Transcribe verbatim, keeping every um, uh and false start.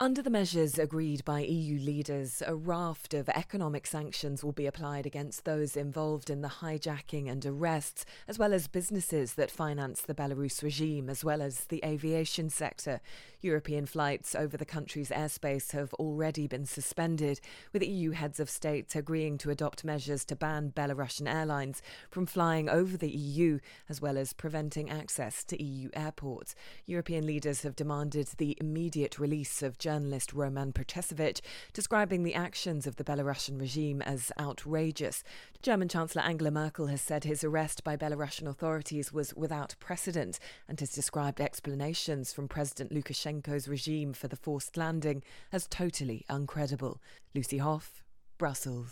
Under the measures agreed by E U leaders, a raft of economic sanctions will be applied against those involved in the hijacking and arrests, as well as businesses that finance the Belarus regime, as well as the aviation sector. European flights over the country's airspace have already been suspended, with E U heads of state agreeing to adopt measures to ban Belarusian airlines from flying over the E U, as well as preventing access to E U airports. European leaders have demanded the immediate release of journalist Roman Protasevich, describing the actions of the Belarusian regime as outrageous. German Chancellor Angela Merkel has said his arrest by Belarusian authorities was without precedent and has described explanations from President Lukashenko's regime for the forced landing as totally uncredible. Lucy Hoff, Brussels.